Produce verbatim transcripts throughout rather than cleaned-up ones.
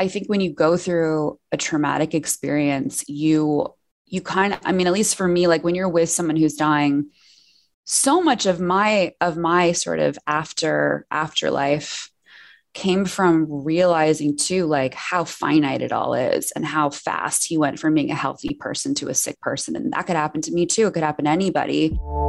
I think when you go through a traumatic experience, you, you kind of, I mean, at least for me, like when you're with someone who's dying, so much of my, of my sort of after, afterlife came from realizing too, like how finite it all is and how fast he went from being a healthy person to a sick person. And that could happen to me too. It could happen to anybody.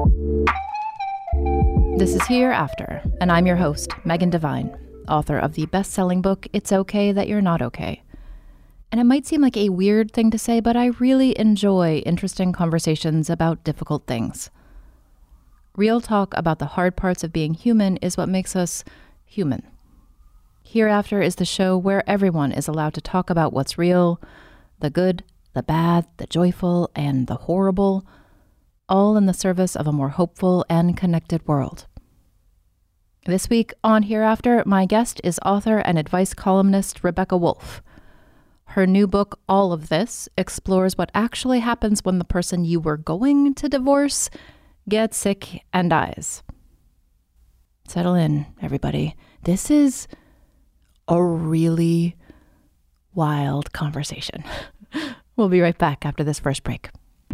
This is Hereafter, and I'm your host, Megan Devine, author of the best-selling book, It's Okay That You're Not Okay. And it might seem like a weird thing to say, but I really enjoy interesting conversations about difficult things. Real talk about the hard parts of being human is what makes us human. Hereafter is the show where everyone is allowed to talk about what's real, the good, the bad, the joyful, and the horrible, all in the service of a more hopeful and connected world. This week on Hereafter, my guest is author and advice columnist Rebecca Wolf. Her new book, All of This, explores what actually happens when the person you were going to divorce gets sick and dies. Settle in, everybody. This is a really wild conversation. We'll be right back after this first break.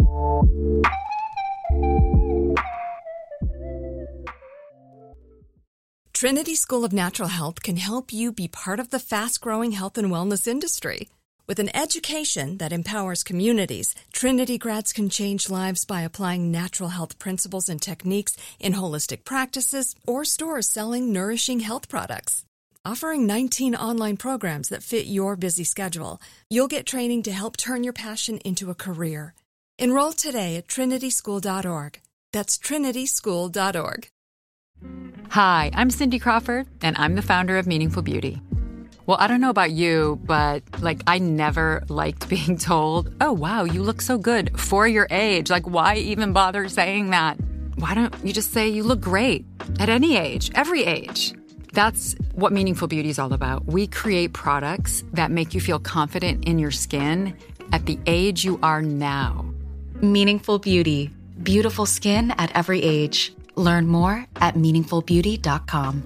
Trinity School of Natural Health can help you be part of the fast-growing health and wellness industry. With an education that empowers communities, Trinity grads can change lives by applying natural health principles and techniques in holistic practices or stores selling nourishing health products. Offering nineteen online programs that fit your busy schedule, you'll get training to help turn your passion into a career. Enroll today at trinity school dot org. That's trinity school dot org. Hi, I'm Cindy Crawford, and I'm the founder of Meaningful Beauty. Well, I don't know about you, but like I never liked being told, oh, wow, you look so good for your age. Like, why even bother saying that? Why don't you just say you look great at any age, every age? That's what Meaningful Beauty is all about. We create products that make you feel confident in your skin at the age you are now. Meaningful Beauty. Beautiful skin at every age. Learn more at meaningful beauty dot com.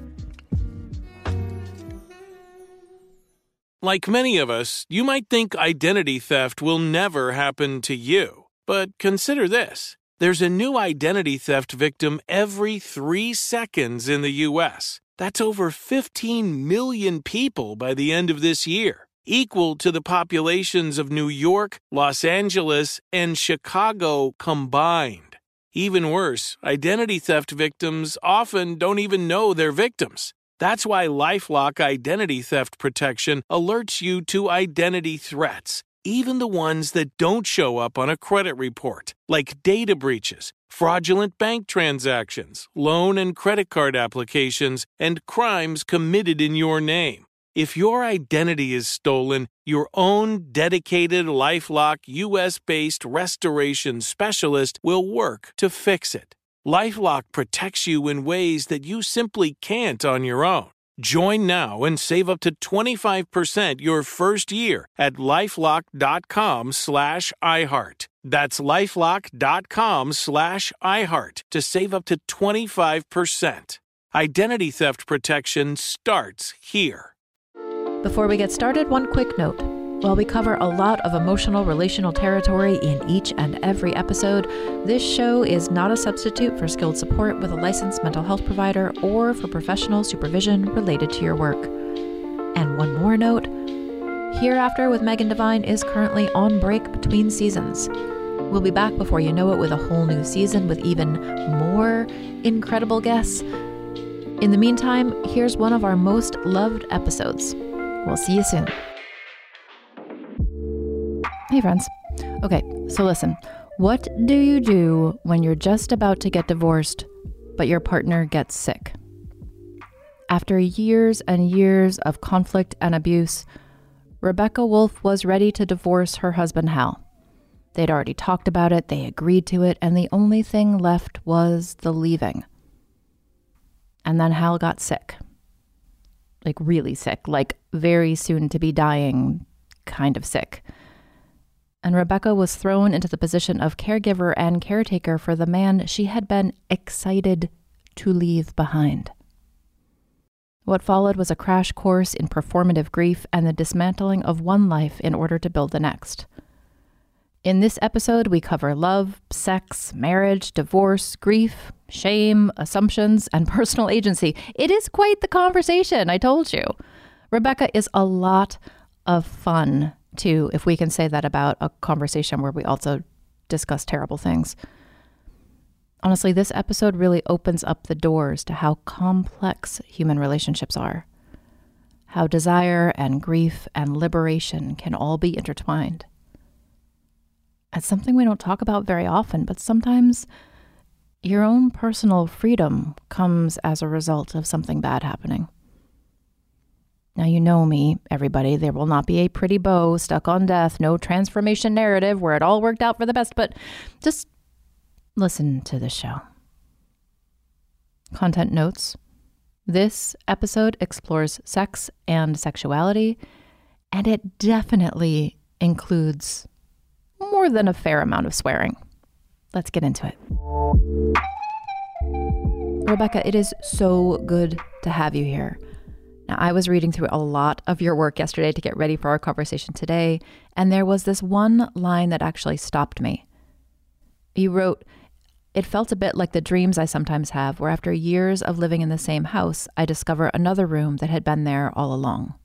Like many of us, you might think identity theft will never happen to you. But consider this. There's a new identity theft victim every three seconds in the U S That's over fifteen million people by the end of this year, equal to the populations of New York, Los Angeles, and Chicago combined. Even worse, identity theft victims often don't even know they're victims. That's why LifeLock Identity Theft Protection alerts you to identity threats, even the ones that don't show up on a credit report, like data breaches, fraudulent bank transactions, loan and credit card applications, and crimes committed in your name. If your identity is stolen, your own dedicated LifeLock U S-based restoration specialist will work to fix it. LifeLock protects you in ways that you simply can't on your own. Join now and save up to twenty-five percent your first year at lifelock.com slash iHeart. That's lifelock.com slash iHeart to save up to twenty-five percent. Identity theft protection starts here. Before we get started, one quick note. While we cover a lot of emotional relational territory in each and every episode, this show is not a substitute for skilled support with a licensed mental health provider or for professional supervision related to your work. And one more note, Hereafter with Megan Devine is currently on break between seasons. We'll be back before you know it with a whole new season with even more incredible guests. In the meantime, here's one of our most loved episodes. We'll see you soon. Hey friends. Okay, so listen. What do you do when you're just about to get divorced, but your partner gets sick? After years and years of conflict and abuse, Rebecca Wolf was ready to divorce her husband Hal. They'd already talked about it, they agreed to it, and the only thing left was the leaving. And then Hal got sick. Like really sick, like very soon to be dying kind of sick. And Rebecca was thrown into the position of caregiver and caretaker for the man she had been excited to leave behind. What followed was a crash course in performative grief and the dismantling of one life in order to build the next. In this episode, we cover love, sex, marriage, divorce, grief, shame, assumptions, and personal agency. It is quite the conversation, I told you. Rebecca is a lot of fun, too, if we can say that about a conversation where we also discuss terrible things. Honestly, this episode really opens up the doors to how complex human relationships are, how desire and grief and liberation can all be intertwined. It's something we don't talk about very often, but sometimes your own personal freedom comes as a result of something bad happening. Now, you know me, everybody. There will not be a pretty bow stuck on death, no transformation narrative where it all worked out for the best, but just listen to the show. Content notes. This episode explores sex and sexuality, and it definitely includes more than a fair amount of swearing. Let's get into it. Rebecca, it is so good to have you here. Now, I was reading through a lot of your work yesterday to get ready for our conversation today, and there was this one line that actually stopped me. You wrote, "It felt a bit like the dreams I sometimes have, where after years of living in the same house, I discover another room that had been there all along."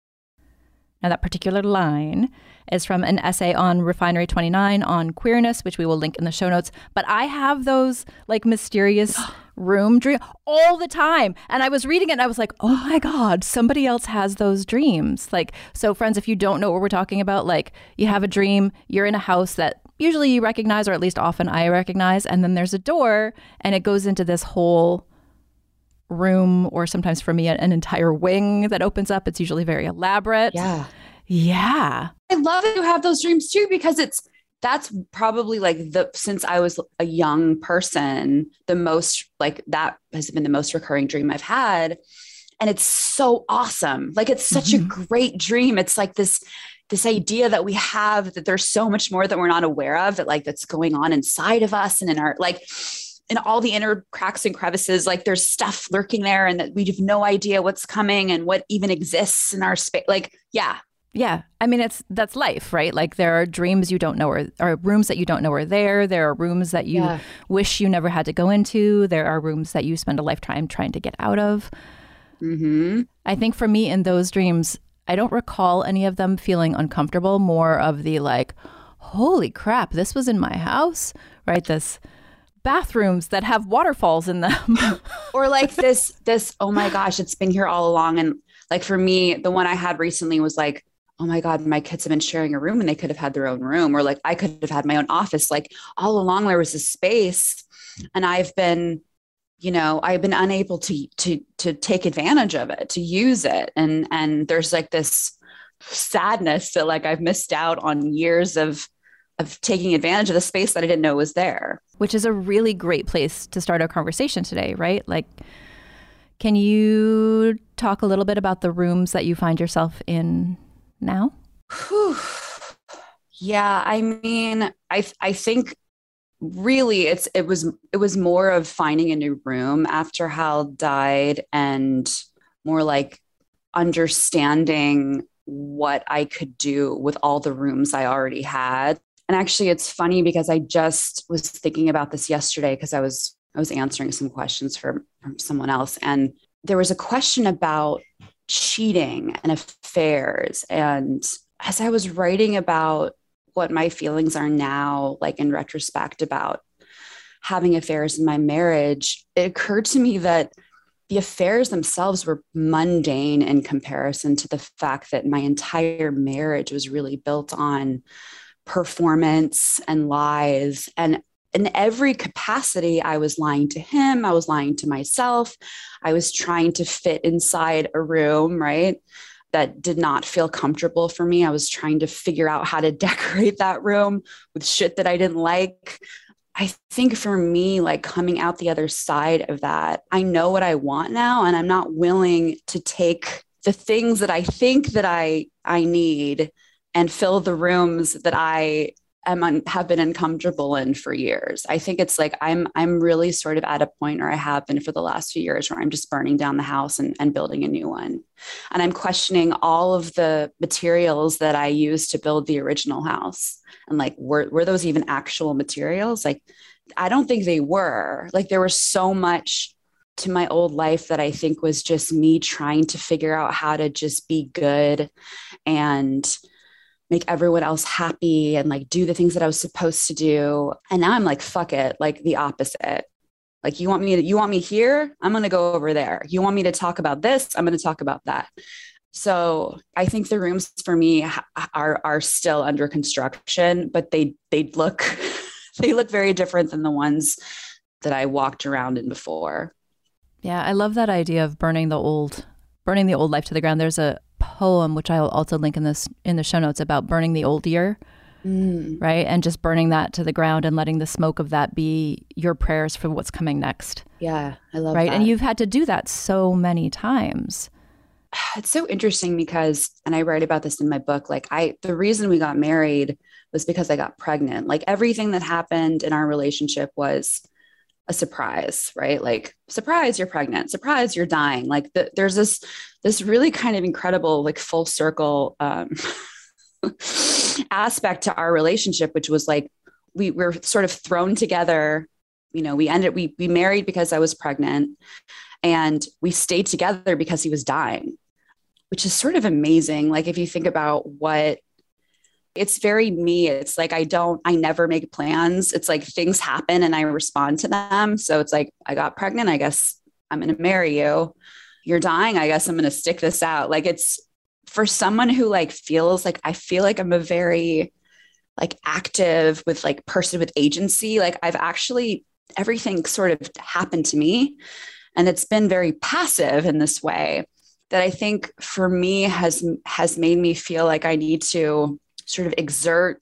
Now, that particular line is from an essay on Refinery twenty-nine on queerness, which we will link in the show notes. But I have those like mysterious room dreams all the time. And I was reading it and I was like, oh my God, somebody else has those dreams. Like, so friends, if you don't know what we're talking about, like you have a dream, you're in a house that usually you recognize, or at least often I recognize, and then there's a door and it goes into this whole room, or sometimes for me, an entire wing that opens up. It's usually very elaborate. Yeah. Yeah. I love that you have those dreams too, because it's, that's probably like the, since I was a young person, the most like that has been the most recurring dream I've had. And it's so awesome. Like it's such mm-hmm. a great dream. It's like this, this idea that we have that there's so much more that we're not aware of, that like that's going on inside of us and in our, like, in all the inner cracks and crevices, like there's stuff lurking there and that we have no idea what's coming and what even exists in our space. Like, yeah. Yeah. I mean, it's, that's life, right? Like there are dreams you don't know are, or rooms that you don't know are there. There are rooms that you yeah. wish you never had to go into. There are rooms that you spend a lifetime trying to get out of. Mm-hmm. I think for me in those dreams, I don't recall any of them feeling uncomfortable, more of the like, holy crap, this was in my house, right? This bathrooms that have waterfalls in them. Or like this, this, oh my gosh, it's been here all along. And like for me, the one I had recently was like, oh my God, my kids have been sharing a room and they could have had their own room. Or like, I could have had my own office. Like all along there was a space and I've been, you know, I've been unable to, to, to take advantage of it, to use it. And, and there's like this sadness that like I've missed out on years of of taking advantage of the space that I didn't know was there. Which is a really great place to start our conversation today, right? Like, can you talk a little bit about the rooms that you find yourself in now? Whew. Yeah, I mean, I I think really it's it was it was more of finding a new room after Hal died, and more like understanding what I could do with all the rooms I already had. And actually, it's funny because I just was thinking about this yesterday because I was I was answering some questions for, from someone else. And there was a question about cheating and affairs. And as I was writing about what my feelings are now, like in retrospect about having affairs in my marriage, it occurred to me that the affairs themselves were mundane in comparison to the fact that my entire marriage was really built on performance and lies. And in every capacity, I was lying to him. I was lying to myself. I was trying to fit inside a room, right, that did not feel comfortable for me. I was trying to figure out how to decorate that room with shit that I didn't like. I think for me, like coming out the other side of that, I know what I want now, and I'm not willing to take the things that I think that I, I need and fill the rooms that I am un, have been uncomfortable in for years. I think it's like I'm I'm really sort of at a point, or I have been for the last few years, where I'm just burning down the house and, and building a new one. And I'm questioning all of the materials that I used to build the original house. And like, were, were those even actual materials? Like, I don't think they were. Like, there was so much to my old life that I think was just me trying to figure out how to just be good and make everyone else happy and like do the things that I was supposed to do. And now I'm like, fuck it, like the opposite. Like, you want me to, you want me here? I'm going to go over there. You want me to talk about this? I'm going to talk about that. So I think the rooms for me are, are still under construction, but they, they look, they look very different than the ones that I walked around in before. Yeah. I love that idea of burning the old, burning the old life to the ground. There's a poem, which I'll also link in this, in the show notes, about burning the old year. Mm. Right. And just burning that to the ground and letting the smoke of that be your prayers for what's coming next. Yeah. I love right? that. And you've had to do that so many times. It's so interesting because, and I write about this in my book, like I, the reason we got married was because I got pregnant. Like, everything that happened in our relationship was a surprise, right? Like, surprise, you're pregnant. Surprise, you're dying. Like the, there's this, this really kind of incredible, like full circle um, aspect to our relationship, which was like, we were sort of thrown together. You know, we ended, we, we married because I was pregnant, and we stayed together because he was dying, which is sort of amazing. Like, if you think about what, it's very me. It's like, I don't, I never make plans. It's like things happen and I respond to them. So it's like, I got pregnant. I guess I'm going to marry you. You're dying. I guess I'm going to stick this out. Like, it's for someone who like feels like, I feel like I'm a very like active with like person with agency. Like, I've actually, everything sort of happened to me, and it's been very passive in this way that I think for me has, has made me feel like I need to sort of exert,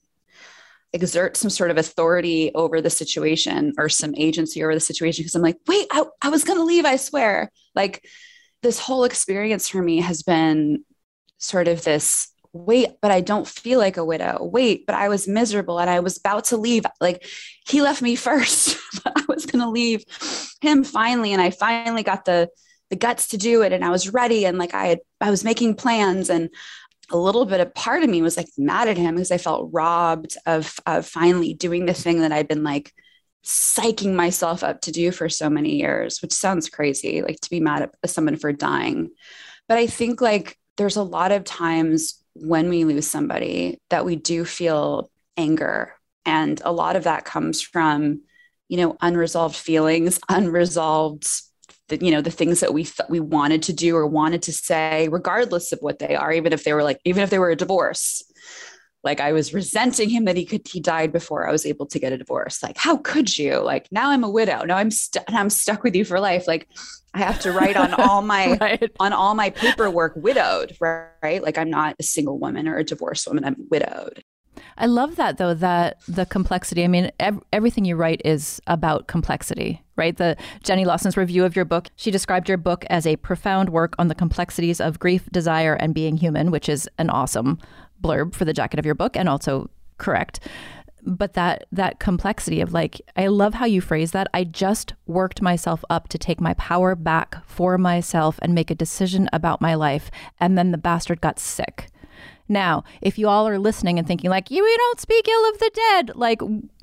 exert some sort of authority over the situation, or some agency over the situation. Cause I'm like, wait, I, I was going to leave. I swear. Like, this whole experience for me has been sort of this, wait, but I don't feel like a widow. Wait, but I was miserable and I was about to leave. Like, he left me first, but I was going to leave him finally. And I finally got the, the guts to do it. And I was ready. And like, I had, I was making plans, and a little bit of part of me was like mad at him because I felt robbed of, of finally doing the thing that I'd been like psyching myself up to do for so many years, which sounds crazy, like to be mad at someone for dying. But I think like there's a lot of times when we lose somebody that we do feel anger. And a lot of that comes from, you know, unresolved feelings, unresolved the, you know, the things that we th- we wanted to do or wanted to say, regardless of what they are, even if they were like, even if they were a divorce. Like, I was resenting him that he could, he died before I was able to get a divorce. Like, how could you? Like, now I'm a widow. Now I'm stuck, I'm stuck with you for life. Like, I have to write on all my, right. on all my paperwork, widowed, right? Like, I'm not a single woman or a divorced woman. I'm widowed. I love that, though, that the complexity, I mean, ev- everything you write is about complexity, right? The Jenny Lawson's review of your book, she described your book as a profound work on the complexities of grief, desire, and being human, which is an awesome blurb for the jacket of your book, and also correct. But that that complexity of like, I love how you phrase that. I just worked myself up to take my power back for myself and make a decision about my life. And then the bastard got sick. Now, if you all are listening and thinking like, you we don't speak ill of the dead, like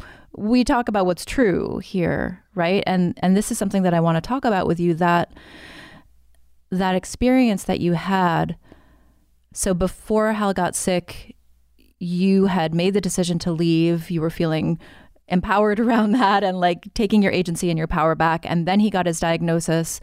we talk about what's true here, right? And and this is something that I want to talk about with you, that that experience that you had. So before Hal got sick, you had made the decision to leave. You were feeling empowered around that and like taking your agency and your power back. And then he got his diagnosis.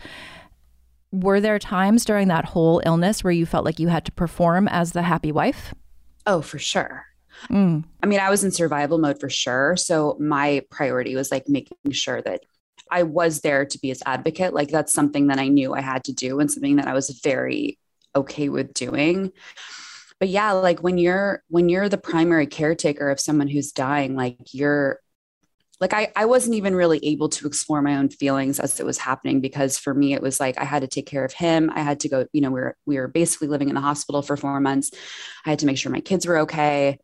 Were there times during that whole illness where you felt like you had to perform as the happy wife? Oh, for sure. Mm. I mean, I was in survival mode for sure. So my priority was like making sure that I was there to be his advocate. Like, that's something that I knew I had to do and something that I was very okay with doing. But yeah, like when you're, when you're the primary caretaker of someone who's dying, like you're like, I, I wasn't even really able to explore my own feelings as it was happening, because for me, it was like, I had to take care of him. I had to go, you know, we were, we were basically living in the hospital for four months. I had to make sure my kids were okay.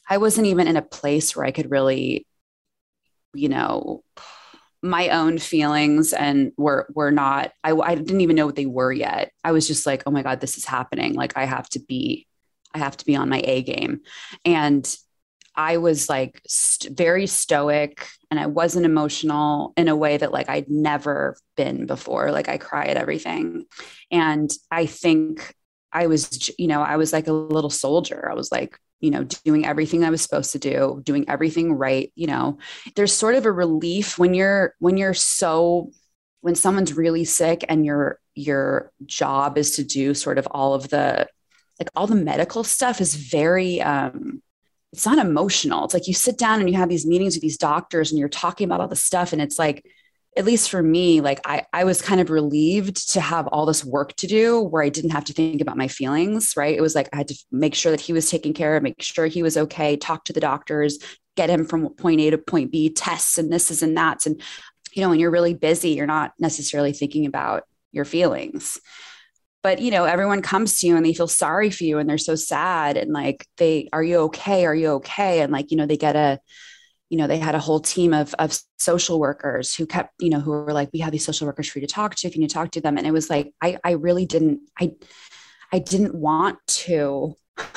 I wasn't even in a place where I could really, you know, my own feelings and were, were not, I, I didn't even know what they were yet. I was just like, oh my God, this is happening. Like I have to be, I have to be on my A game. And I was like st- very stoic, and I wasn't emotional in a way that like I'd never been before. Like I cry at everything. And I think I was, you know, I was like a little soldier. I was like, you know, doing everything I was supposed to do, doing everything right. You know, there's sort of a relief when you're, when you're so, when someone's really sick and your, your job is to do sort of all of the, like all the medical stuff is very, um, it's not emotional. It's like you sit down and you have these meetings with these doctors and you're talking about all this stuff. And it's like, at least for me, like I, I was kind of relieved to have all this work to do where I didn't have to think about my feelings, right? It was like, I had to make sure that he was taken care of, make sure he was okay, talk to the doctors, get him from point A to point B, tests and this is and that's. And, you know, when you're really busy, you're not necessarily thinking about your feelings. But, you know, everyone comes to you and they feel sorry for you and they're so sad. And like, they, are you okay? Are you okay? And like, you know, they get a, you know, they had a whole team of, of social workers who kept, you know, who were like, we have these social workers for you to talk to. Can you talk to them? And it was like, I, I really didn't, I, I didn't want to,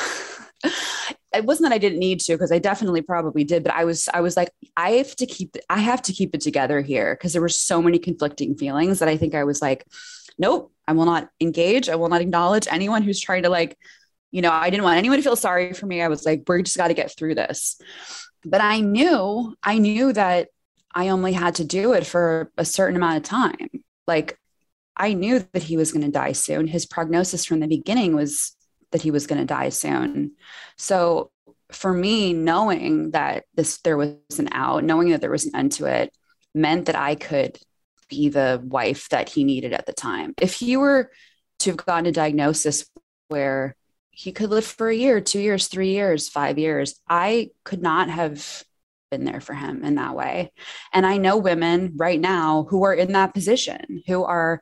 it wasn't that I didn't need to, because I definitely probably did, but I was, I was like, I have to keep, I have to keep it together here. Cause there were so many conflicting feelings that I think I was like, nope, I will not engage. I will not acknowledge anyone who's trying to like, you know, I didn't want anyone to feel sorry for me. I was like, we're just got to get through this. But I knew, I knew that I only had to do it for a certain amount of time. Like I knew that he was going to die soon. His prognosis from the beginning was that he was going to die soon. So for me, knowing that this, there was an out, knowing that there was an end to it, meant that I could be the wife that he needed at the time. If he were to have gotten a diagnosis where he could live for a year, two years, three years, five years, I could not have been there for him in that way. And I know women right now who are in that position, who are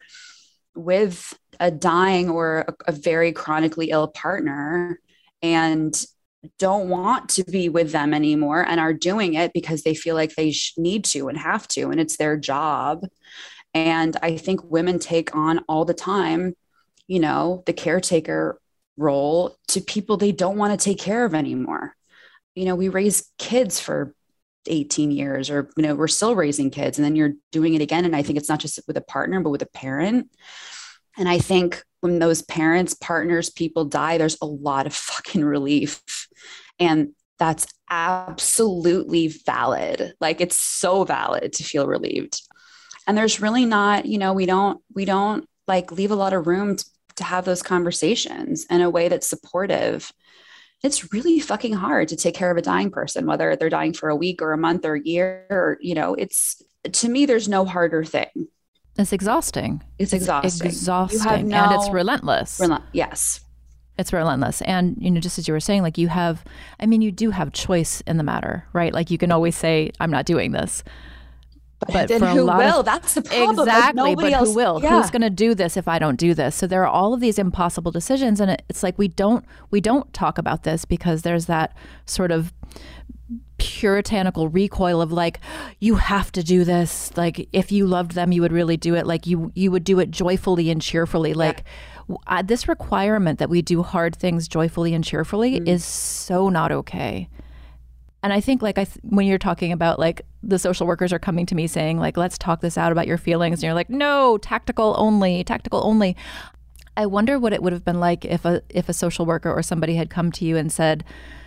with a dying or a, a very chronically ill partner and don't want to be with them anymore and are doing it because they feel like they sh- need to and have to, and it's their job. And I think women take on all the time, you know, the caretaker role to people they don't want to take care of anymore. You know, we raise kids for eighteen years, or, you know, we're still raising kids, and then you're doing it again. And I think it's not just with a partner, but with a parent. And I think when those parents, partners, people die, there's a lot of fucking relief. And that's absolutely valid. Like it's so valid to feel relieved. And there's really not, you know, we don't, we don't like leave a lot of room to, to have those conversations in a way that's supportive. It's really fucking hard to take care of a dying person, whether they're dying for a week or a month or a year, or, you know, it's, to me, there's no harder thing. It's exhausting. It's exhausting. It's exhausting. You have no, and it's relentless. Rel- yes. It's relentless. And, you know, just as you were saying, like you have, I mean, you do have choice in the matter, right? Like you can always say, I'm not doing this. But, but then who will? Of, That's the problem. Exactly. Like but else, who will? Yeah. Who's going to do this if I don't do this? So there are all of these impossible decisions. And it, it's like, we don't, we don't talk about this because there's that sort of puritanical recoil of like, you have to do this. Like if you loved them, you would really do it. Like you, you would do it joyfully and cheerfully. Like yeah. uh, this requirement that we do hard things joyfully and cheerfully mm. is so not okay. And I think like I th- when you're talking about like the social workers are coming to me saying like, let's talk this out about your feelings. And you're like, no, tactical only, tactical only. I wonder what it would have been like if a if a social worker or somebody had come to you and said,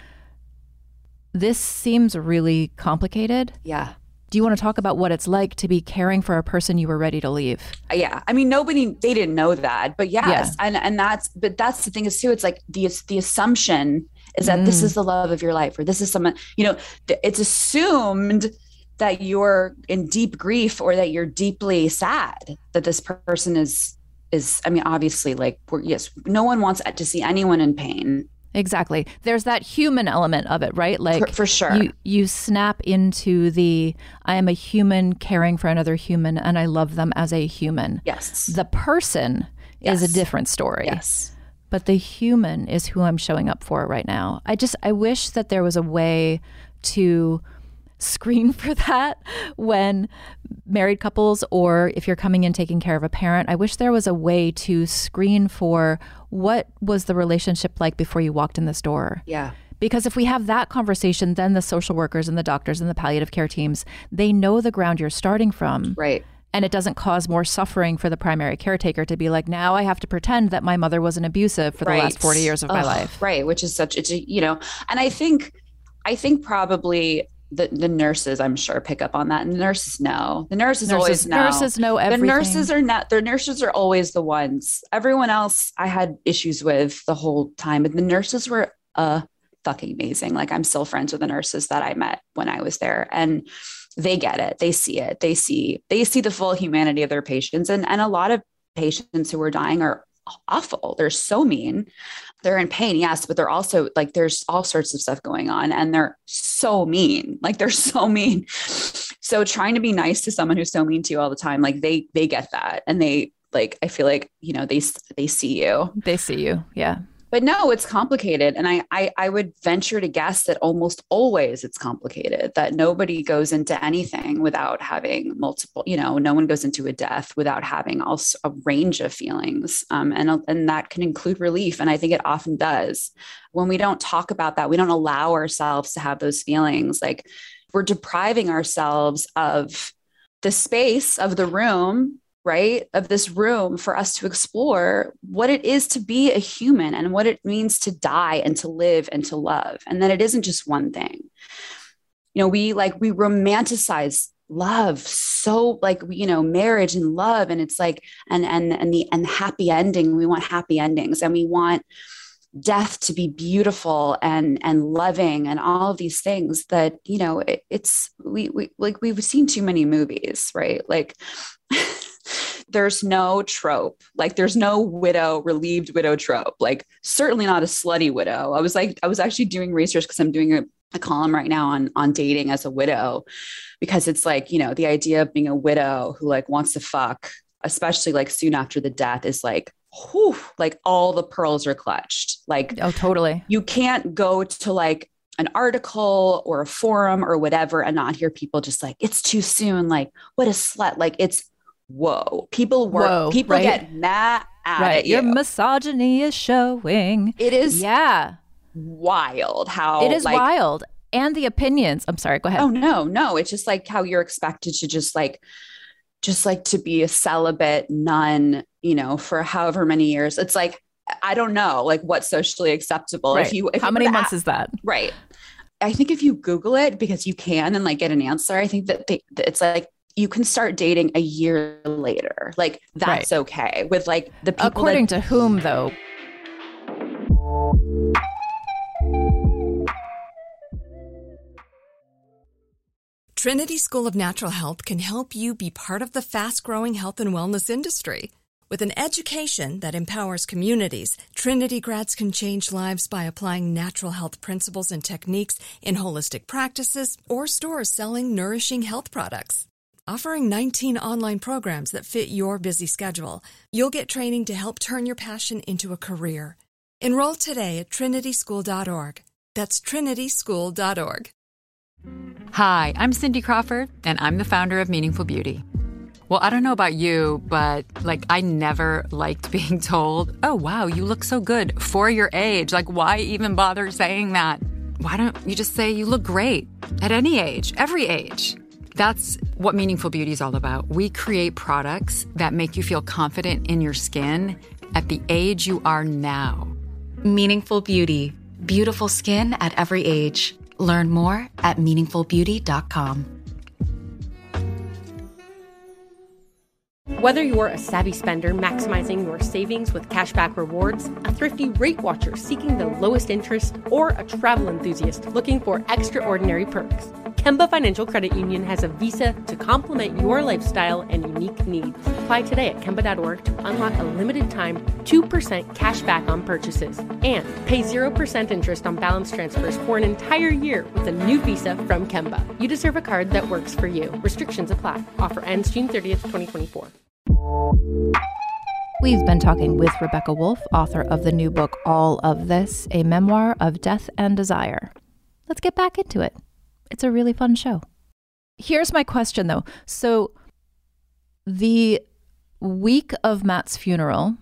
this seems really complicated. Yeah. Do you want to talk about what it's like to be caring for a person you were ready to leave? Yeah. I mean, nobody, they didn't know that, but yes. Yeah. And, and that's, but that's the thing is too, it's like the, the assumption is that mm. this is the love of your life, or this is someone, you know, it's assumed that you're in deep grief or that you're deeply sad that this person is, is, I mean, obviously like, we're, yes, no one wants to see anyone in pain. Exactly. There's that human element of it, right? Like for, for sure. You, you snap into the, I am a human caring for another human and I love them as a human. Yes. The person yes. is a different story. Yes. but the human is who I'm showing up for right now. I just, I wish that there was a way to screen for that when married couples, or if you're coming in taking care of a parent, I wish there was a way to screen for what was the relationship like before you walked in this door. Yeah. Because if we have that conversation, then the social workers and the doctors and the palliative care teams, they know the ground you're starting from. Right. And it doesn't cause more suffering for the primary caretaker to be like, now I have to pretend that my mother wasn't abusive for the right. last forty years of Ugh, my life. Right. Which is such, it's a, you know, and I think, I think probably the, the nurses, I'm sure, pick up on that. And the nurses know. The nurses, nurses always know. Nurses know everything. The nurses are not, the nurses are always the ones. Everyone else I had issues with the whole time. But the nurses were uh, fucking amazing. Like, I'm still friends with the nurses that I met when I was there. And they get it. They see it. They see, they see the full humanity of their patients. And, and a lot of patients who are dying are awful. They're so mean. They're in pain. Yes. But they're also like, there's all sorts of stuff going on, and they're so mean. Like, they're so mean. So trying to be nice to someone who's so mean to you all the time, like they, they get that. And they like, I feel like, you know, they, they see you. They see you. Yeah. But no, it's complicated. And I, I, I would venture to guess that almost always it's complicated, that nobody goes into anything without having multiple, you know, no one goes into a death without having also a range of feelings. Um, and, and that can include relief. And I think it often does. When we don't talk about that, we don't allow ourselves to have those feelings. Like, we're depriving ourselves of the space of the room, right, of this room for us to explore what it is to be a human and what it means to die and to live and to love. And then it isn't just one thing. You know, we like, we romanticize love. So like, you know, marriage and love. And it's like, and, and, and the, and happy ending, we want happy endings, and we want death to be beautiful and, and loving and all of these things that, you know, it, it's, we, we, like, we've seen too many movies, right? Like, there's no trope, like there's no widow, relieved widow trope, like certainly not a slutty widow. I was like, I was actually doing research because I'm doing a, a column right now on, on dating as a widow, because it's like, you know, the idea of being a widow who like wants to fuck, especially like soon after the death, is like, whew, like all the pearls are clutched. Like, oh, totally. You can't go to like an article or a forum or whatever and not hear people just like, it's too soon. Like, what a slut. Like, it's, whoa, people work, Whoa, people right? get mad at right. you. Your misogyny is showing. It is yeah. wild how it is like, wild. And the opinions. I'm sorry, go ahead. Oh, no, no. It's just like how you're expected to just like, just like to be a celibate nun, you know, for however many years. It's like, I don't know, like what's socially acceptable. Right. If you, if how you many that, months is that? Right. I think if you Google it, because you can and like get an answer, I think that they, it's like, you can start dating a year later. Like, that's right. okay with like the people. According that- to whom though? Trinity School of Natural Health can help you be part of the fast-growing health and wellness industry. With an education that empowers communities, Trinity grads can change lives by applying natural health principles and techniques in holistic practices or stores selling nourishing health products. Offering nineteen online programs that fit your busy schedule, you'll get training to help turn your passion into a career. Enroll today at trinity school dot org. That's trinity school dot org. Hi, I'm Cindy Crawford, and I'm the founder of Meaningful Beauty. Well, I don't know about you, but like I never liked being told, oh, wow, you look so good for your age. Like, why even bother saying that? Why don't you just say you look great at any age, every age? That's what Meaningful Beauty is all about. We create products that make you feel confident in your skin at the age you are now. Meaningful Beauty. Beautiful skin at every age. Learn more at meaningful beauty dot com. Whether you're a savvy spender maximizing your savings with cashback rewards, a thrifty rate watcher seeking the lowest interest, or a travel enthusiast looking for extraordinary perks, Kemba Financial Credit Union has a visa to complement your lifestyle and unique needs. Apply today at kemba dot org to unlock a limited time two percent cash back on purchases and pay zero percent interest on balance transfers for an entire year with a new visa from Kemba. You deserve a card that works for you. Restrictions apply. Offer ends June thirtieth, twenty twenty-four. We've been talking with Rebecca Wolf, author of the new book, All of This, a memoir of death and desire. Let's get back into it. It's a really fun show. Here's my question, though. So the week of Matt's funeral,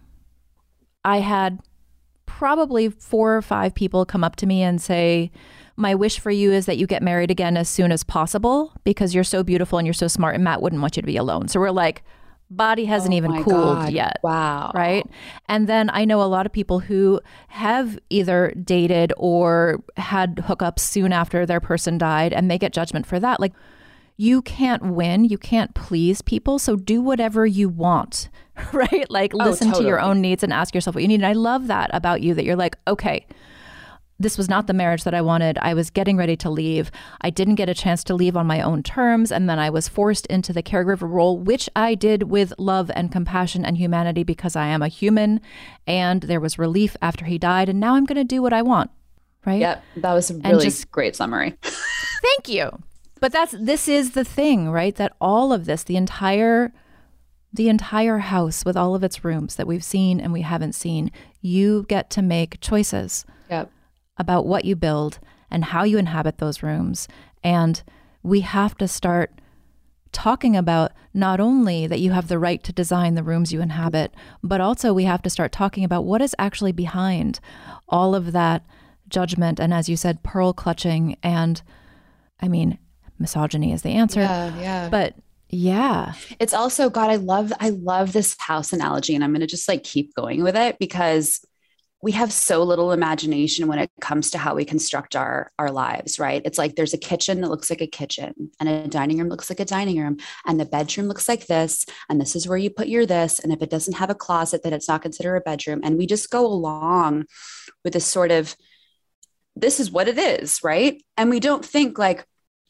I had probably four or five people come up to me and say, my wish for you is that you get married again as soon as possible because you're so beautiful and you're so smart and Matt wouldn't want you to be alone. So we're like, body hasn't oh even cooled God. yet. Wow. Right. And then I know a lot of people who have either dated or had hookups soon after their person died and they get judgment for that. Like, you can't win. You can't please people. So do whatever you want, right? Like, oh, listen totally. to your own needs and ask yourself what you need. And I love that about you, that you're like, okay, this was not the marriage that I wanted. I was getting ready to leave. I didn't get a chance to leave on my own terms. And then I was forced into the caregiver role, which I did with love and compassion and humanity because I am a human. And there was relief after he died. And now I'm going to do what I want, right? Yep. That was a really just, great summary. Thank you. But that's this is the thing, right? That all of this, the entire the entire house with all of its rooms that we've seen and we haven't seen, you get to make choices. Yep. About what you build and how you inhabit those rooms. And we have to start talking about not only that you have the right to design the rooms you inhabit, but also we have to start talking about what is actually behind all of that judgment. And as you said, pearl clutching. And I mean, misogyny is the answer. Yeah, yeah. But yeah. It's also, God, I love, I love this house analogy. And I'm going to just like keep going with it because we have so little imagination when it comes to how we construct our, our lives, right? It's like there's a kitchen that looks like a kitchen and a dining room looks like a dining room and the bedroom looks like this. And this is where you put your this. And if it doesn't have a closet, then it's not considered a bedroom. And we just go along with this sort of, this is what it is, right? And we don't think like,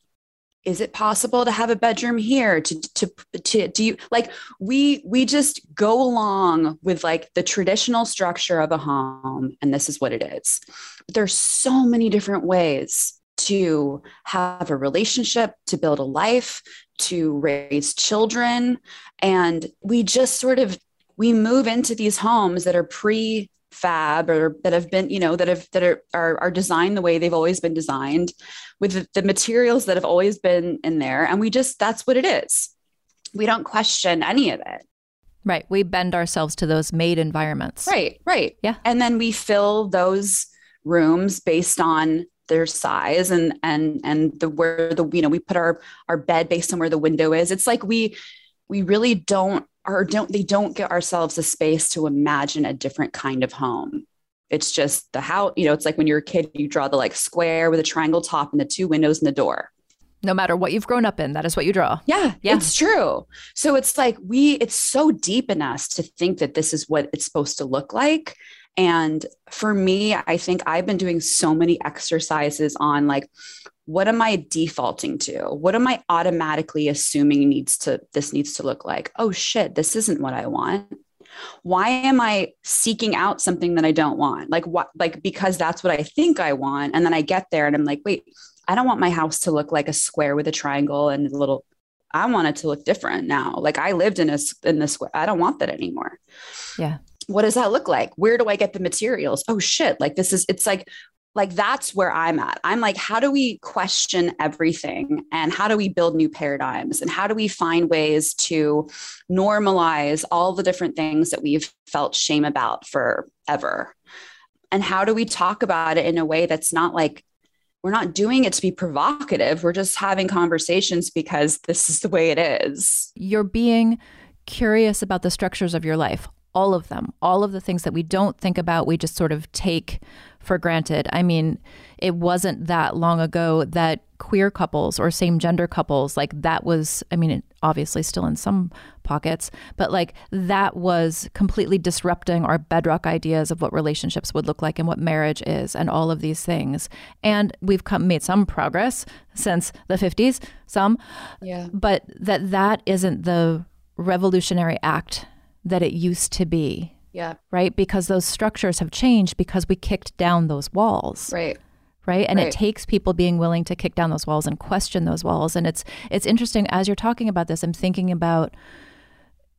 is it possible to have a bedroom here to, to, to, do you like, we, we just go along with like the traditional structure of a home. And this is what it is. But there's so many different ways to have a relationship, to build a life, to raise children. And we just sort of, we move into these homes that are pre fab or that have been, you know, that have, that are, are, are designed the way they've always been designed with the, the materials that have always been in there. And we just, that's what it is. We don't question any of it. Right. We bend ourselves to those made environments. Right. Right. Yeah. And then we fill those rooms based on their size and, and, and the, where the, you know, we put our, our bed based on where the window is. It's like, we, we really don't, or don't, they don't give ourselves a space to imagine a different kind of home. It's just the how, you know, it's like when you're a kid, you draw the like square with a triangle top and the two windows and the door. No matter what you've grown up in, that is what you draw. Yeah, yeah, it's true. So it's like we, it's so deep in us to think that this is what it's supposed to look like. And for me, I think I've been doing so many exercises on like, what am I defaulting to? What am I automatically assuming needs to, this needs to look like? Oh shit, this isn't what I want. Why am I seeking out something that I don't want? Like what, like, because that's what I think I want. And then I get there and I'm like, wait, I don't want my house to look like a square with a triangle and a little, I want it to look different now. Like I lived in a, in the square. I don't want that anymore. Yeah. What does that look like? Where do I get the materials? Oh shit. Like this is, it's like, like, that's where I'm at. I'm like, how do we question everything? And how do we build new paradigms? And how do we find ways to normalize all the different things that we've felt shame about forever? And how do we talk about it in a way that's not like, we're not doing it to be provocative. We're just having conversations because this is the way it is. You're being curious about the structures of your life. All of them, all of the things that we don't think about, we just sort of take for granted. I mean, it wasn't that long ago that queer couples or same gender couples, like that was, I mean, it obviously still in some pockets, but like that was completely disrupting our bedrock ideas of what relationships would look like and what marriage is and all of these things. And we've come, made some progress since the fifties, some, yeah. But that that isn't the revolutionary act that it used to be. Yeah. Right? Because those structures have changed because we kicked down those walls. Right. Right. And right. It takes people being willing to kick down those walls and question those walls. And it's it's interesting as you're talking about this, I'm thinking about,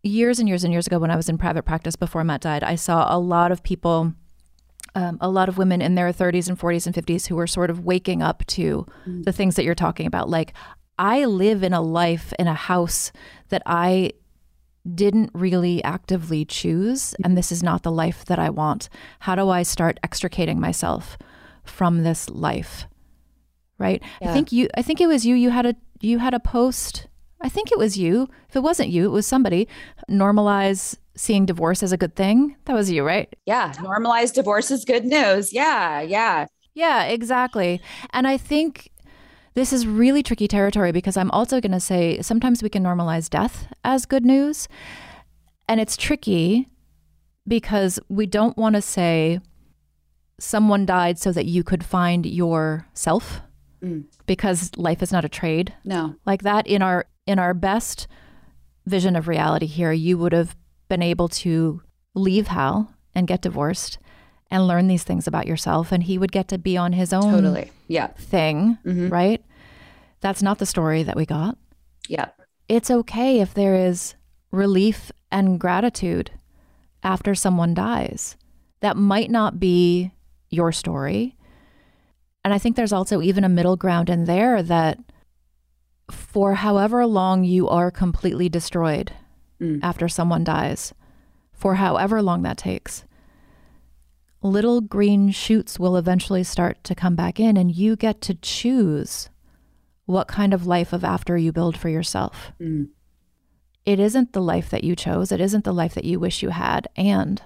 years and years and years ago when I was in private practice before Matt died, I saw a lot of people, um, a lot of women in their thirties and forties and fifties who were sort of waking up to mm. the things that you're talking about. Like, I live in a life, in a house that I didn't really actively choose, and this is not the life that I want. How do I start extricating myself from this life? Right? Yeah. I think you I think it was you you had a you had a post. I think it was you. If it wasn't you, it was somebody. Normalize seeing divorce as a good thing. That was you, right? Yeah, normalize divorce is good news. Yeah, yeah. Yeah, exactly. And I think this is really tricky territory because I'm also going to say sometimes we can normalize death as good news. And it's tricky because we don't want to say someone died so that you could find yourself, mm. because life is not a trade. No. Like that. In our in our best vision of reality here, you would have been able to leave Hal and get divorced and learn these things about yourself, and he would get to be on his own totally. Yeah. thing, mm-hmm. right? That's not the story that we got. Yeah. It's okay if there is relief and gratitude after someone dies. That might not be your story. And I think there's also even a middle ground in there that for however long you are completely destroyed mm. after someone dies, for however long that takes, little green shoots will eventually start to come back in, and you get to choose what kind of life of after you build for yourself. Mm. It isn't the life that you chose. It isn't the life that you wish you had. And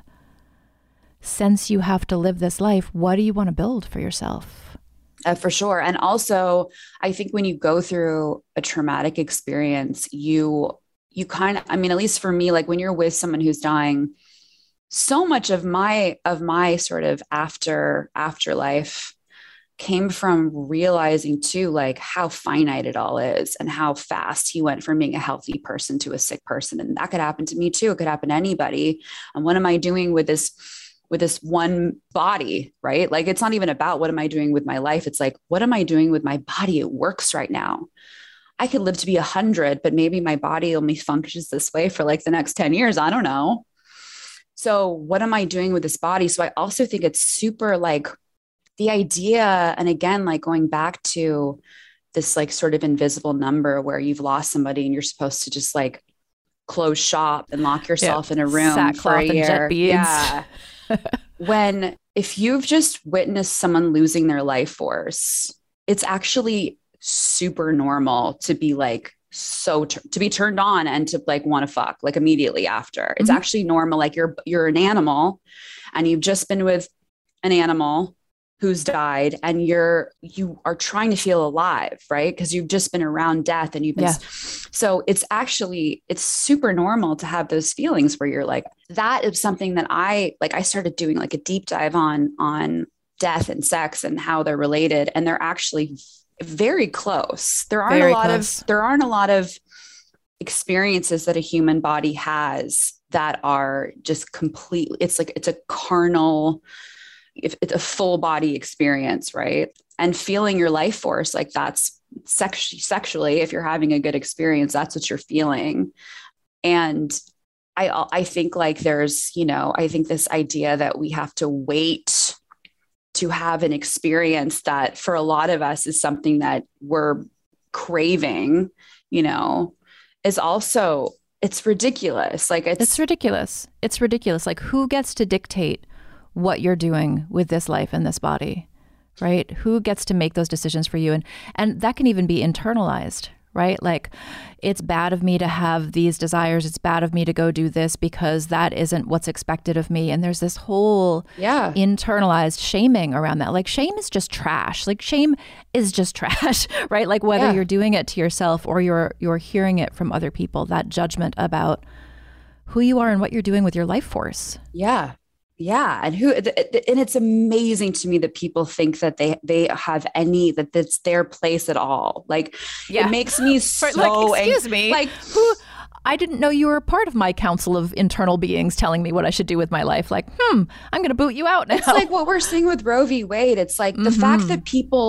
since you have to live this life, what do you want to build for yourself? Uh, for sure. And also, I think when you go through a traumatic experience, you, you kind of, I mean, at least for me, like when you're with someone who's dying, so much of my, of my sort of after, afterlife came from realizing too, like how finite it all is and how fast he went from being a healthy person to a sick person. And that could happen to me too. It could happen to anybody. And what am I doing with this, with this one body, right? Like, it's not even about what am I doing with my life? It's like, what am I doing with my body? It works right now. I could live to be a hundred, but maybe my body only functions this way for like the next ten years. I don't know. So what am I doing with this body? So I also think it's super like the idea. And again, like going back to this like sort of invisible number where you've lost somebody and you're supposed to just like close shop and lock yourself yeah. in a room Sackcloth for a year. And jet beads. Yeah. When, if you've just witnessed someone losing their life force, it's actually super normal to be like, so t- to be turned on and to like want to fuck like immediately after. It's mm-hmm. actually normal. Like you're, you're an animal and you've just been with an animal who's died and you're, you are trying to feel alive, right? Because you've just been around death and you've been, yeah. so it's actually, it's super normal to have those feelings where you're like, that is something that I, like, I started doing like a deep dive on, on death and sex and how they're related. And they're actually very close. There aren't very a lot close. of, there aren't a lot of experiences that a human body has that are just completely, it's like, it's a carnal, if it's a full body experience, right? And feeling your life force, like that's sex- sexually, if you're having a good experience, that's what you're feeling. And I, I think like there's, you know, I think this idea that we have to wait to have an experience that for a lot of us is something that we're craving, you know, is also, it's ridiculous. Like it's, it's ridiculous. It's ridiculous. Like who gets to dictate what you're doing with this life and this body, right? Who gets to make those decisions for you? And and that can even be internalized, right? Like, it's bad of me to have these desires. It's bad of me to go do this because that isn't what's expected of me. And there's this whole yeah. internalized shaming around that. Like, shame is just trash. Like, shame is just trash, right? Like, whether yeah. you're doing it to yourself or you're you're hearing it from other people, that judgment about who you are and what you're doing with your life force. Yeah. Yeah. And who, and it's amazing to me that people think that they, they have any, that that's their place at all. Like yeah. it makes me so, like, excuse ang- me, like who, I didn't know you were a part of my council of internal beings telling me what I should do with my life. Like, hmm, I'm going to boot you out now. It's like what we're seeing with Roe v. Wade. It's like the mm-hmm. fact that people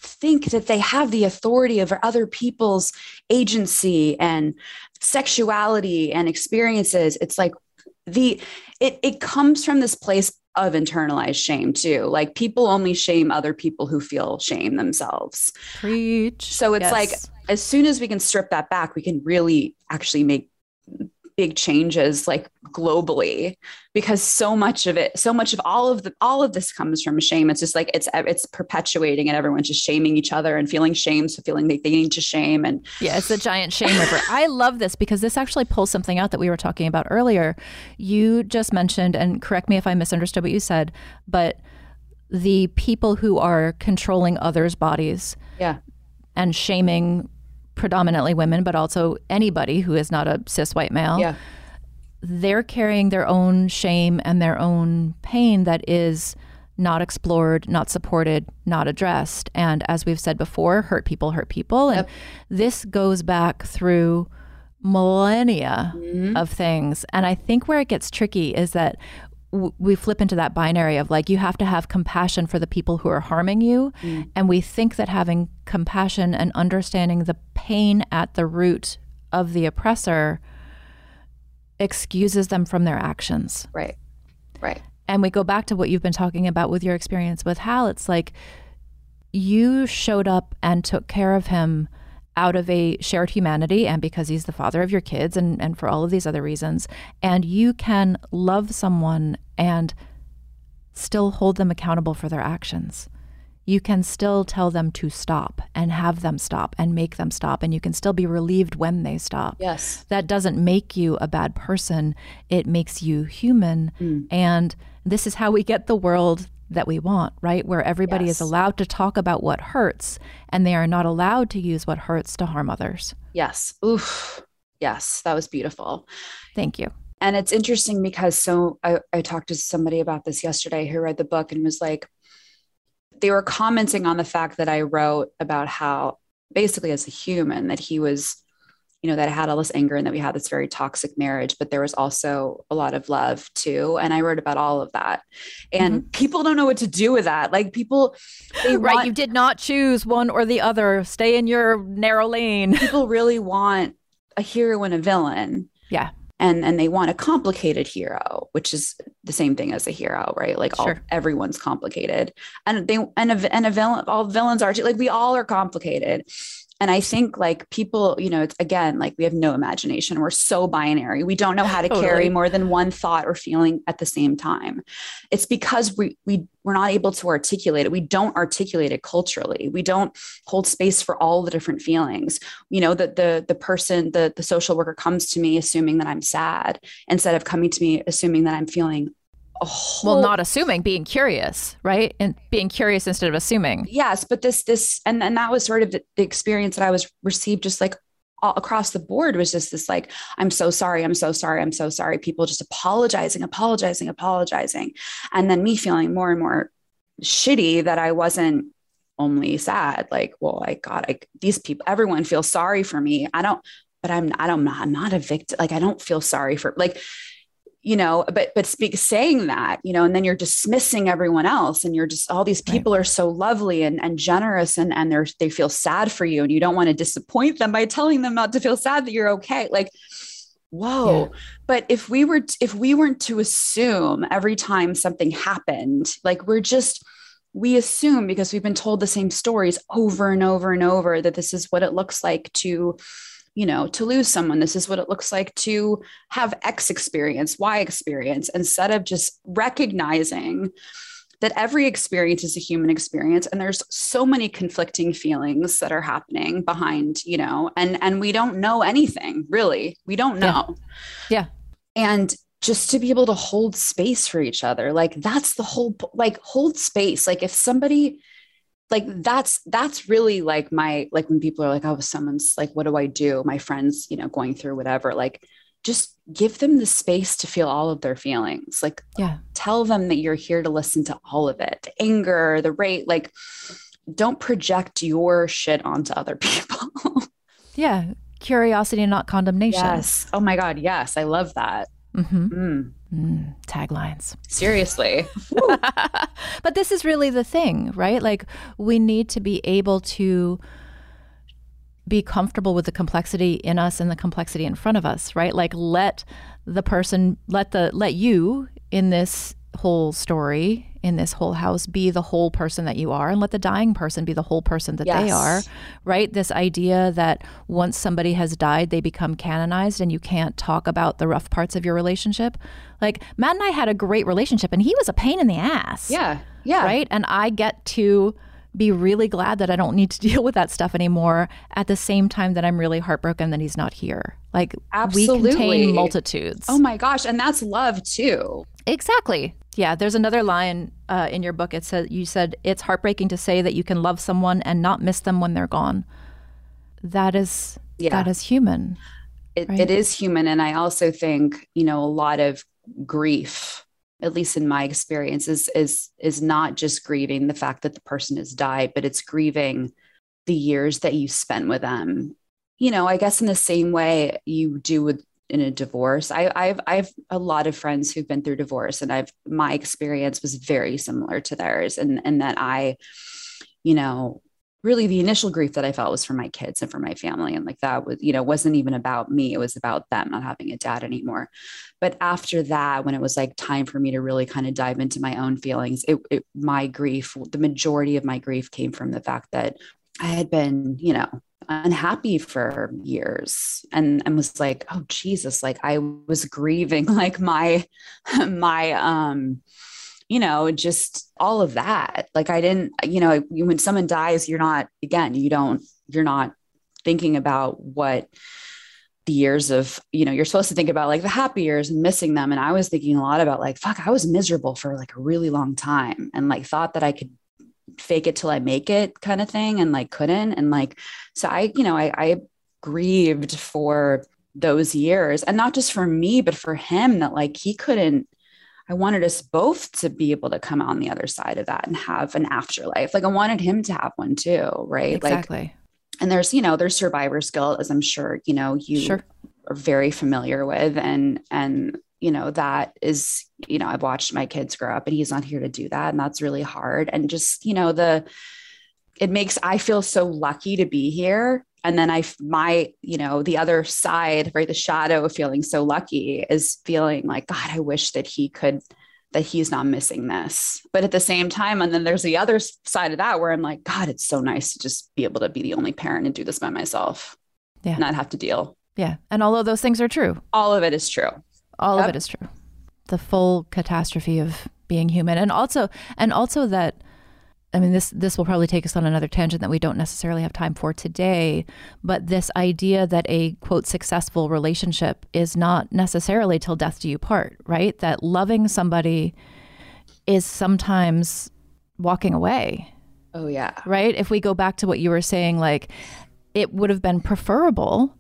think that they have the authority over other people's agency and sexuality and experiences. It's like the, it, it comes from this place of internalized shame too. Like people only shame other people who feel shame themselves. Preach. So it's yes. like, as soon as we can strip that back, we can really actually make big changes like globally, because so much of it, so much of all of the, all of this comes from shame. It's just like, it's, it's perpetuating and everyone's just shaming each other and feeling shame. So feeling like they need to shame. And yeah, it's a giant shame river. I love this because this actually pulls something out that we were talking about earlier. You just mentioned, and correct me if I misunderstood what you said, but the people who are controlling others' bodies yeah, and shaming predominantly women, but also anybody who is not a cis white male, yeah, they're carrying their own shame and their own pain that is not explored, not supported, not addressed. And as we've said before, hurt people hurt people. And Yep. this goes back through millennia mm-hmm. of things. And I think where it gets tricky is that w- we flip into that binary of like, you have to have compassion for the people who are harming you. Mm. And we think that having compassion and understanding the pain at the root of the oppressor excuses them from their actions. right, right. And we go back to what you've been talking about with your experience with Hal. It's like you showed up and took care of him out of a shared humanity and because he's the father of your kids and, and for all of these other reasons. And you can love someone and still hold them accountable for their actions. You can still tell them to stop and have them stop and make them stop. And you can still be relieved when they stop. Yes. That doesn't make you a bad person. It makes you human. Mm. And this is how we get the world that we want, right? Where everybody Yes. is allowed to talk about what hurts and they are not allowed to use what hurts to harm others. Yes. Oof. Yes. That was beautiful. Thank you. And it's interesting because so I, I talked to somebody about this yesterday who read the book and was like, they were commenting on the fact that I wrote about how basically as a human that he was, you know, that I had all this anger and that we had this very toxic marriage, but there was also a lot of love too. And I wrote about all of that. And Mm-hmm. people don't know what to do with that. Like people, they Right. want, You did not choose one or the other. Stay in your narrow lane. people really want a hero and a villain. Yeah. And, and they want a complicated hero, which is the same thing as a hero, right? Like all, Sure. everyone's complicated, and they and a, and a villain. All villains are like we all are complicated. And I think like people, you know, it's again, like we have no imagination. We're so binary. We don't know how to Totally. carry more than one thought or feeling at the same time. It's because we, we, we're not able to articulate it. We don't articulate it culturally. We don't hold space for all the different feelings. You know, that the, the person, the, the social worker comes to me assuming that I'm sad instead of coming to me assuming that I'm feeling a whole, Well, not assuming, being curious, right? And being curious instead of assuming. yes, but this, this, and, and that was sort of the, the experience that I was received just like all across the board was just this, like, I'm so sorry. I'm so sorry. I'm so sorry. People just apologizing, apologizing, apologizing. And then me feeling more and more shitty that I wasn't only sad. Like, well, I got, like these people, everyone feels sorry for me. I don't, but I'm, I don't, I'm not a victim. Like, I don't feel sorry for like, you know, but, but speak saying that, you know, and then you're dismissing everyone else and you're just, all these people right. are so lovely and, and generous and, and they're, they feel sad for you and you don't want to disappoint them by telling them not to feel sad, that you're okay. Like, whoa. Yeah. But if we were, if we weren't to assume every time something happened, like we're just, we assume because we've been told the same stories over and over and over that this is what it looks like to, you know, to lose someone. This is what it looks like to have X experience, Y experience, instead of just recognizing that every experience is a human experience. And there's so many conflicting feelings that are happening behind, you know, and, and we don't know anything really. We don't know. Yeah. yeah. And just to be able to hold space for each other, like that's the whole, like hold space. Like if somebody, like that's, that's really like my, like when people are like, oh, someone's like, what do I do? My friends, you know, going through whatever, like just give them the space to feel all of their feelings. Like, yeah, tell them that you're here to listen to all of it. The anger, the rage, like don't project your shit onto other people. Yeah. Curiosity and not condemnation. Yes. Oh my God. Yes. I love that. Mm-hmm. Mm. Mm, taglines. Seriously. But this is really the thing, right? Like, we need to be able to be comfortable with the complexity in us and the complexity in front of us, right? Like, let the person, let the, let you in this whole story, in this whole house, be the whole person that you are, and let the dying person be the whole person that yes. they are, right? This idea that once somebody has died, they become canonized and you can't talk about the rough parts of your relationship. Like, Matt and I had a great relationship and he was a pain in the ass. Yeah. Yeah. Right. And I get to be really glad that I don't need to deal with that stuff anymore at the same time that I'm really heartbroken that he's not here. Like, Absolutely. we contain multitudes. Oh my gosh. And that's love too. Exactly. Yeah. There's another line uh, in your book. It said, you said, it's heartbreaking to say that you can love someone and not miss them when they're gone. That is, yeah. that is human. It, right? It is human. And I also think, you know, a lot of grief, at least in my experience, is, is, is not just grieving the fact that the person has died, but it's grieving the years that you spent with them. You know, I guess in the same way you do with in a divorce. I, I've, I've a lot of friends who've been through divorce, and I've, my experience was very similar to theirs. And, and that I, you know, really the initial grief that I felt was for my kids and for my family. And like, that was, you know, wasn't even about me. It was about them not having a dad anymore. But after that, when it was like time for me to really kind of dive into my own feelings, it, it my grief, the majority of my grief came from the fact that I had been, you know, unhappy for years, and, and was like, oh Jesus, like I was grieving like my, my, um, you know, just all of that. Like I didn't, you know, when someone dies, you're not, again, you don't, you're not thinking about what the years of, you know, you're supposed to think about like the happy years and missing them. And I was thinking a lot about like, fuck, I was miserable for like a really long time, and like thought that I could fake it till I make it kind of thing. And like, couldn't. And like, so I, you know, I, I grieved for those years, and not just for me, but for him, that like, he couldn't, I wanted us both to be able to come out on the other side of that and have an afterlife. Like I wanted him to have one too. Right. Exactly. Like, and there's, you know, there's survivor's guilt, as I'm sure, you know, you sure. are very familiar with. And, and, you know, that is, you know, I've watched my kids grow up, and he's not here to do that. And that's really hard. And just, you know, the, it makes, I feel so lucky to be here. And then I, my, you know, the other side, right, the shadow of feeling so lucky is feeling like, God, I wish that he could, that he's not missing this. But at the same time, and then there's the other side of that where I'm like, God, it's so nice to just be able to be the only parent and do this by myself. Yeah. Not have to deal. Yeah. And all of those things are true. All of it is true. All yep. of it is true. The full catastrophe of being human. And also, and also that, I mean, this, this will probably take us on another tangent that we don't necessarily have time for today, but this idea that a quote, successful relationship is not necessarily till death do you part, right? That loving somebody is sometimes walking away. Oh yeah. Right. If we go back to what you were saying, like it would have been preferable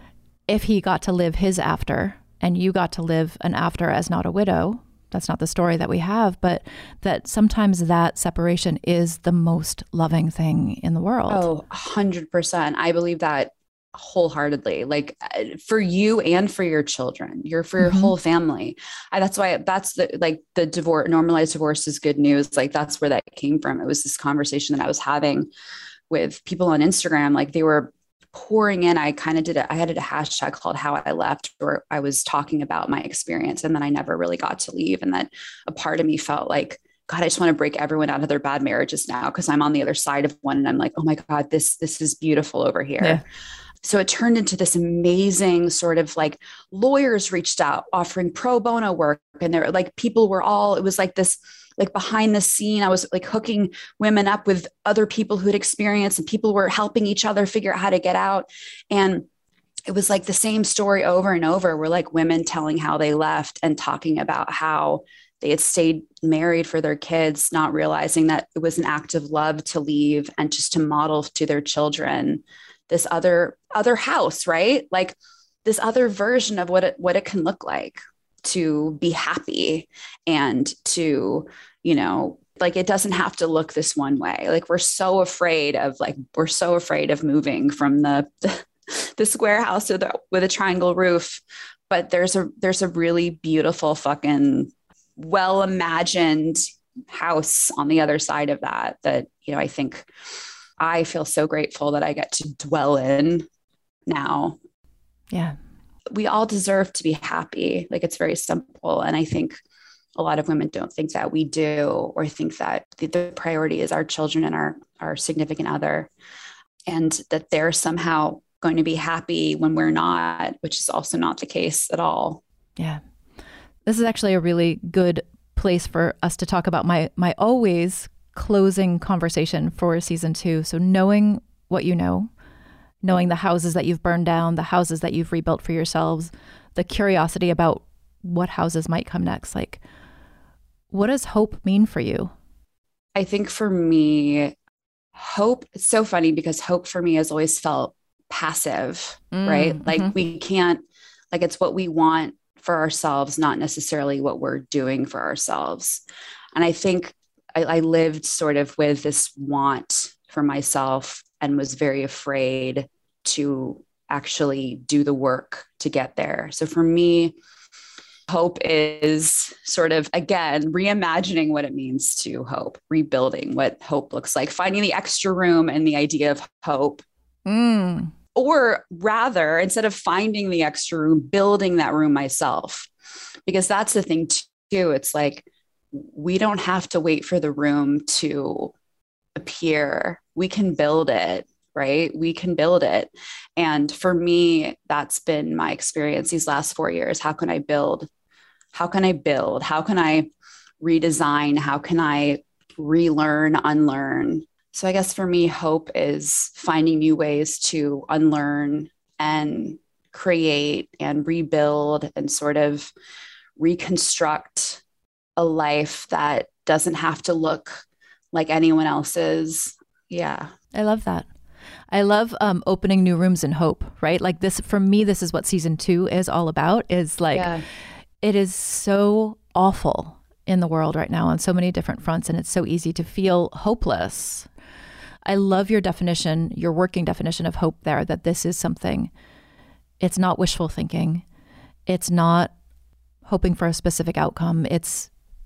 if he got to live his after and you got to live an after as not a widow. That's not the story that we have, but that sometimes that separation is the most loving thing in the world. Oh, one hundred percent. I believe that wholeheartedly, like for you and for your children, you're for your mm-hmm. whole family. I, that's why that's the, like the divorce, normalized divorce is good news. Like that's where that came from. It was this conversation that I was having with people on Instagram. Like they were pouring in. I kind of did it. I had a hashtag called How I Left, where I was talking about my experience, and then I never really got to leave. And that a part of me felt like, God, I just want to break everyone out of their bad marriages now, because I'm on the other side of one. And I'm like, oh my God, this, this is beautiful over here. Yeah. So it turned into this amazing sort of like lawyers reached out offering pro bono work. And they're like, people were all, it was like this, like behind the scene, I was like hooking women up with other people who had experienced, and people were helping each other figure out how to get out. And it was like the same story over and over. We're like women telling how they left and talking about how they had stayed married for their kids, not realizing that it was an act of love to leave and just to model to their children this other, other house, right? Like this other version of what it, what it can look like to be happy and to, you know, like it doesn't have to look this one way. Like we're so afraid of like, we're so afraid of moving from the, the, the square house with, the, with a triangle roof. but there's a, there's a really beautiful fucking well-imagined house on the other side of that, that, you know, I think I feel so grateful that I get to dwell in now. Yeah. We all deserve to be happy. Like, it's very simple. And I think a lot of women don't think that we do, or think that the, the priority is our children and our, our significant other, and that they're somehow going to be happy when we're not, which is also not the case at all. Yeah. This is actually a really good place for us to talk about my, my always closing conversation for season two. So knowing what you know, knowing the houses that you've burned down, the houses that you've rebuilt for yourselves, the curiosity about what houses might come next. Like, what does hope mean for you? I think for me, hope, it's so funny because hope for me has always felt passive, mm, right? Like mm-hmm. we can't, like it's what we want for ourselves, not necessarily what we're doing for ourselves. And I think I, I lived sort of with this want for myself and was very afraid to actually do the work to get there. So for me, hope is sort of, again, reimagining what it means to hope, rebuilding what hope looks like, finding the extra room and the idea of hope. Mm. Or rather, instead of finding the extra room, building that room myself. Because that's the thing too. It's like, we don't have to wait for the room to appear. We can build it, right? We can build it. And for me, that's been my experience these last four years. How can I build? How can I build? How can I redesign? How can I relearn, unlearn? So I guess for me, hope is finding new ways to unlearn and create and rebuild and sort of reconstruct a life that doesn't have to look like anyone else's. Yeah. I love that. I love um, opening new rooms in hope, right? Like this, for me, this is what season two is all about, is like, yeah. It is so awful in the world right now on so many different fronts. And it's so easy to feel hopeless. I love your definition, your working definition of hope there, that this is something, it's not wishful thinking. It's not hoping for a specific outcome. It's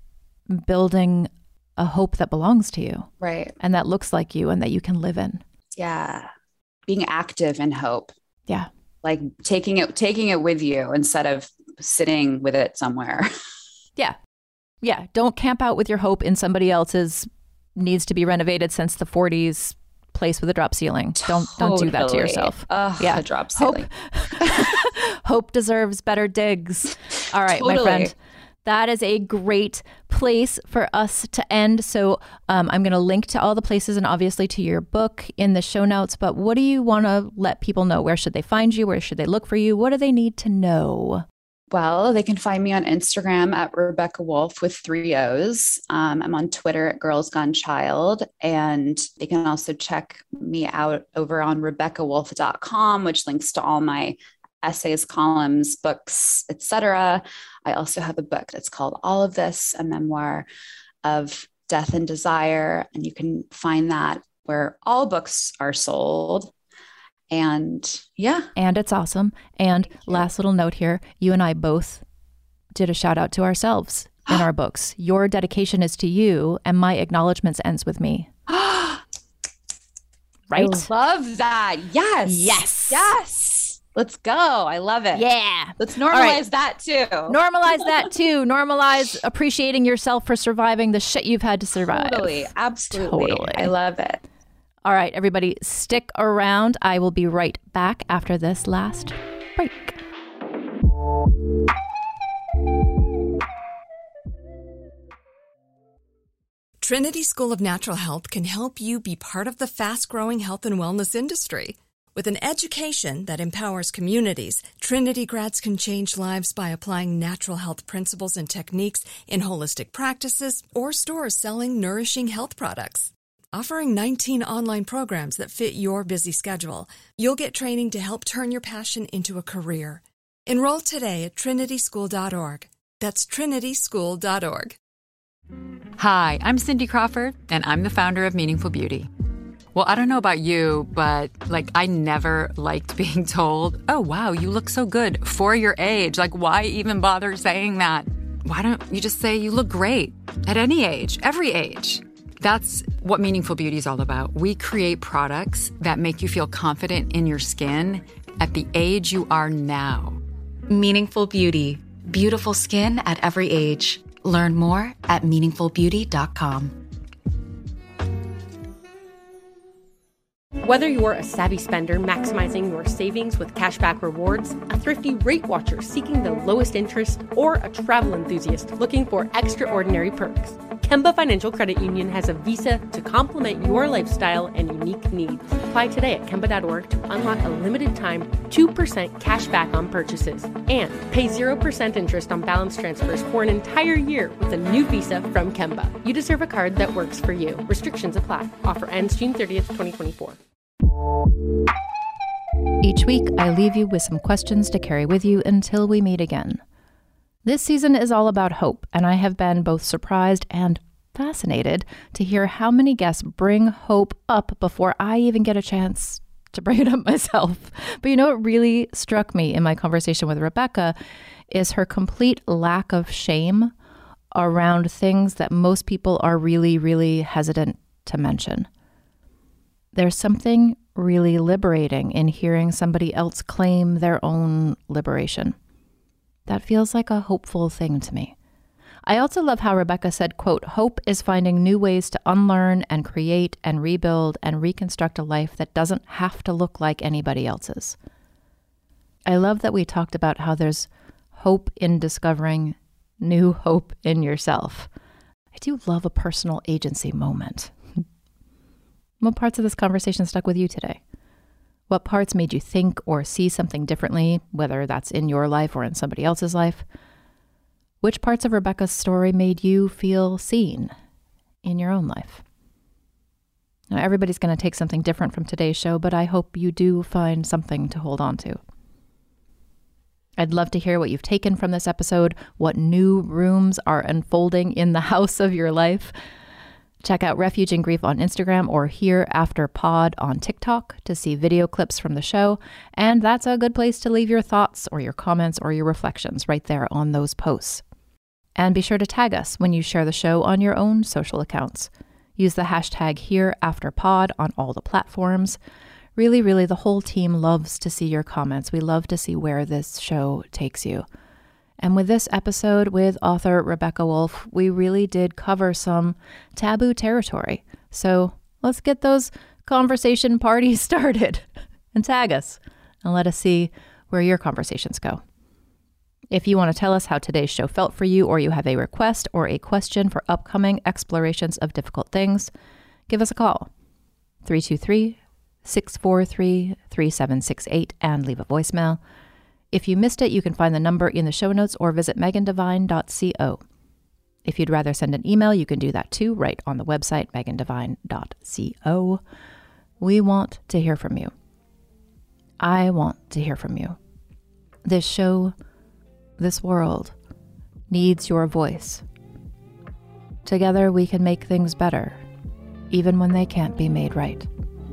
building a hope that belongs to you. Right. And that looks like you and that you can live in. Yeah. Being active in hope. Yeah. Like taking it, taking it with you instead of sitting with it somewhere. Yeah. Yeah. Don't camp out with your hope in somebody else's needs to be renovated since the forties place with a drop ceiling. Don't totally. Don't do that to yourself. Ugh, yeah. A drop ceiling. Hope, hope deserves better digs. All right, totally. My friend. That is a great place for us to end. So um, I'm going to link to all the places and obviously to your book in the show notes. But what do you want to let people know? Where should they find you? Where should they look for you? What do they need to know? Well, they can find me on Instagram at Rebecca Wolf with three O's. Um, I'm on Twitter at Girls Gone Child. And they can also check me out over on Rebecca Wolf dot com, which links to all my essays, columns, books, et cetera. I also have a book that's called All of This, a memoir of death and desire. And you can find that where all books are sold. And yeah. And it's awesome. And last little note here, you and I both did a shout out to ourselves in our books. Your dedication is to you and my acknowledgments ends with me. Right? I love that. Yes. Yes. Yes. Let's go. I love it. Yeah. Let's normalize right. that too. Normalize that too. Normalize appreciating yourself for surviving the shit you've had to survive. Totally. Absolutely. Totally. I love it. All right, everybody, stick around. I will be right back after this last break. Trinity School of Natural Health can help you be part of the fast-growing health and wellness industry. With an education that empowers communities, Trinity grads can change lives by applying natural health principles and techniques in holistic practices or stores selling nourishing health products. Offering nineteen online programs that fit your busy schedule, you'll get training to help turn your passion into a career. Enroll today at trinity school dot org. That's trinity school dot org. Hi, I'm Cindy Crawford, and I'm the founder of Meaningful Beauty. Well, I don't know about you, but like I never liked being told, oh, wow, you look so good for your age. Like, why even bother saying that? Why don't you just say you look great at any age, every age? That's what Meaningful Beauty is all about. We create products that make you feel confident in your skin at the age you are now. Meaningful Beauty. Beautiful skin at every age. Learn more at meaningful beauty dot com. Whether you're a savvy spender maximizing your savings with cashback rewards, a thrifty rate watcher seeking the lowest interest, or a travel enthusiast looking for extraordinary perks, Kemba Financial Credit Union has a visa to complement your lifestyle and unique needs. Apply today at kemba dot org to unlock a limited time two percent cash back on purchases and pay zero percent interest on balance transfers for an entire year with a new visa from Kemba. You deserve a card that works for you. Restrictions apply. Offer ends June thirtieth, twenty twenty-four. Each week, I leave you with some questions to carry with you until we meet again. This season is all about hope, and I have been both surprised and fascinated to hear how many guests bring hope up before I even get a chance to bring it up myself. But you know what really struck me in my conversation with Rebecca is her complete lack of shame around things that most people are really, really hesitant to mention. There's something really liberating in hearing somebody else claim their own liberation. That feels like a hopeful thing to me. I also love how Rebecca said, quote, hope is finding new ways to unlearn and create and rebuild and reconstruct a life that doesn't have to look like anybody else's. I love that we talked about how there's hope in discovering new hope in yourself. I do love a personal agency moment. What parts of this conversation stuck with you today? What parts made you think or see something differently, whether that's in your life or in somebody else's life? Which parts of Rebecca's story made you feel seen in your own life? Now, everybody's going to take something different from today's show, but I hope you do find something to hold on to. I'd love to hear what you've taken from this episode, what new rooms are unfolding in the house of your life. Check out Refuge in Grief on Instagram or Here After Pod on TikTok to see video clips from the show. And that's a good place to leave your thoughts or your comments or your reflections right there on those posts. And be sure to tag us when you share the show on your own social accounts. Use the hashtag Here After Pod on all the platforms. Really, really, the whole team loves to see your comments. We love to see where this show takes you. And with this episode with author Rebecca Wolf, we really did cover some taboo territory. So let's get those conversation parties started and tag us and let us see where your conversations go. If you want to tell us how today's show felt for you, or you have a request or a question for upcoming explorations of difficult things, give us a call. three two three, six four three, three seven six eight and leave a voicemail. If you missed it, you can find the number in the show notes or visit megan devine dot co. If you'd rather send an email, you can do that too, right on the website, megan devine dot co. We want to hear from you. I want to hear from you. This show, this world, needs your voice. Together we can make things better, even when they can't be made right.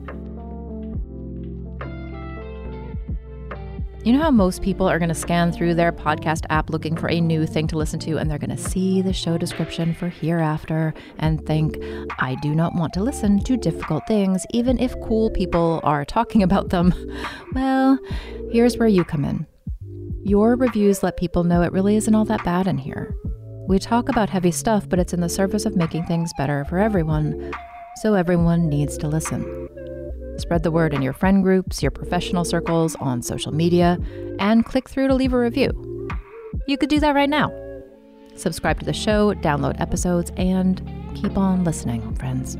You know how most people are going to scan through their podcast app looking for a new thing to listen to, and they're going to see the show description for Hereafter and think, I do not want to listen to difficult things, even if cool people are talking about them. Well, here's where you come in. Your reviews let people know it really isn't all that bad in here. We talk about heavy stuff, but it's in the service of making things better for everyone, so everyone needs to listen. Spread the word in your friend groups, your professional circles, on social media, and click through to leave a review. You could do that right now. Subscribe to the show, download episodes, and keep on listening, friends.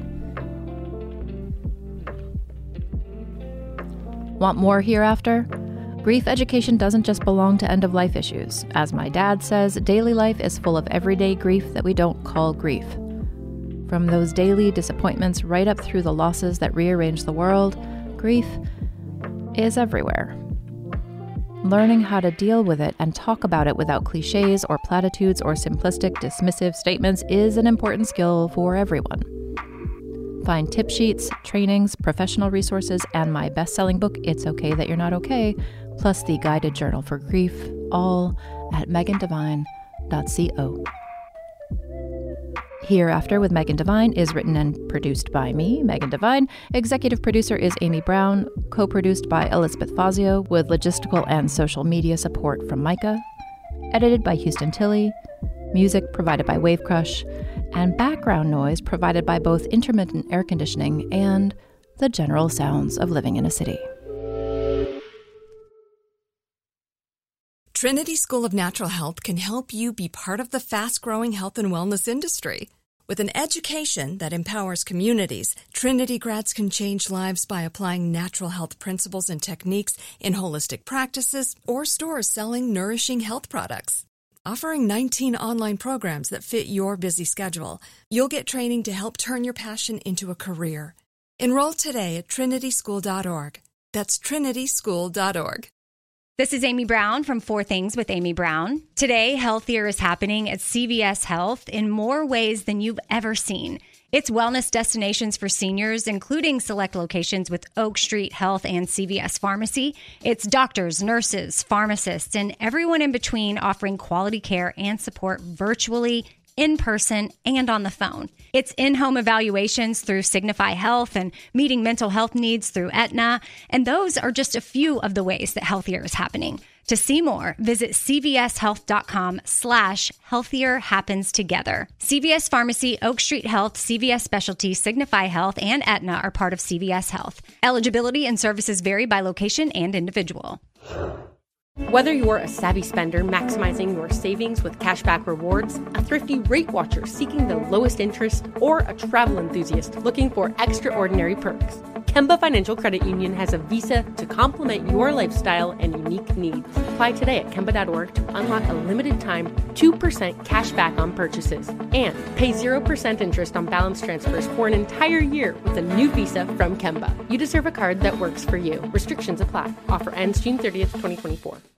Want more Hereafter? Grief education doesn't just belong to end-of-life issues. As my dad says, daily life is full of everyday grief that we don't call grief. From those daily disappointments right up through the losses that rearrange the world, grief is everywhere. Learning how to deal with it and talk about it without cliches or platitudes or simplistic, dismissive statements is an important skill for everyone. Find tip sheets, trainings, professional resources, and my best-selling book, It's Okay That You're Not Okay, plus the guided journal for grief, all at megan devine dot co. Hereafter with Megan Devine is written and produced by me, Megan Devine. Executive producer is Amy Brown, co-produced by Elizabeth Fazio, with logistical and social media support from Micah. Edited by Houston Tilley. Music provided by Wave Crush. And background noise provided by both intermittent air conditioning and the general sounds of living in a city. Trinity School of Natural Health can help you be part of the fast-growing health and wellness industry. With an education that empowers communities, Trinity grads can change lives by applying natural health principles and techniques in holistic practices or stores selling nourishing health products. Offering nineteen online programs that fit your busy schedule, you'll get training to help turn your passion into a career. Enroll today at trinity school dot org. That's trinity school dot org. This is Amy Brown from Four Things with Amy Brown. Today, Healthier is happening at C V S Health in more ways than you've ever seen. It's wellness destinations for seniors, including select locations with Oak Street Health and C V S Pharmacy. It's doctors, nurses, pharmacists, and everyone in between offering quality care and support virtually, in person, and on the phone. It's in-home evaluations through Signify Health and meeting mental health needs through Aetna. And those are just a few of the ways that Healthier is happening. To see more, visit cvshealth.com slash healthier happens together. C V S Pharmacy, Oak Street Health, C V S Specialty, Signify Health, and Aetna are part of C V S Health. Eligibility and services vary by location and individual. Whether you're a savvy spender maximizing your savings with cashback rewards, a thrifty rate watcher seeking the lowest interest, or a travel enthusiast looking for extraordinary perks, Kemba Financial Credit Union has a visa to complement your lifestyle and unique needs. Apply today at kemba dot org to unlock a limited time two percent cash back on purchases and pay zero percent interest on balance transfers for an entire year with a new visa from Kemba. You deserve a card that works for you. Restrictions apply. Offer ends June thirtieth, twenty twenty-four.